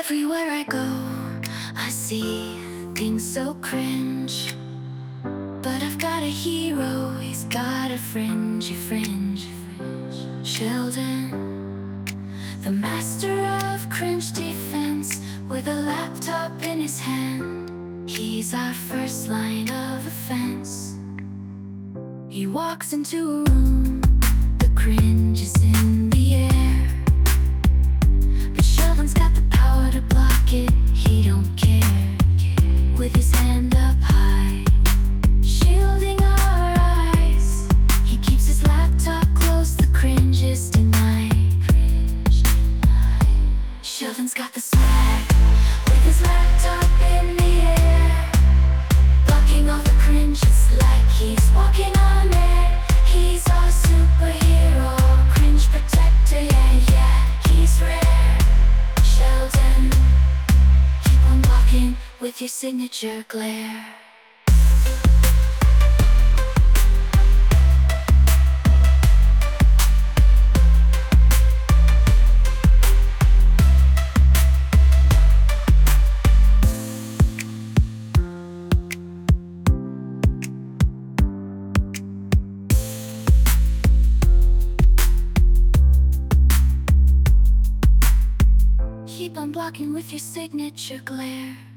Everywhere I go, I see things so cringe. But I've got a hero, he's got a fringy fringe. Sheldon, the master of cringe defense, with a laptop in his hand. He's our first line of offense. He walks into a room, the cringe is in the air. But Sheldon's got the power to block it, he don't care. With his hand up high, shielding our eyes, he keeps his laptop close, the cringe is denied. Sheldon's got the swag, with his laptop in the air, blocking all the cringe, it's like he's walking on air. He's our superhero, cringe protector, yeah, he's rare. Sheldon, keep on blocking with your signature glare. Keep on blocking with your signature glare.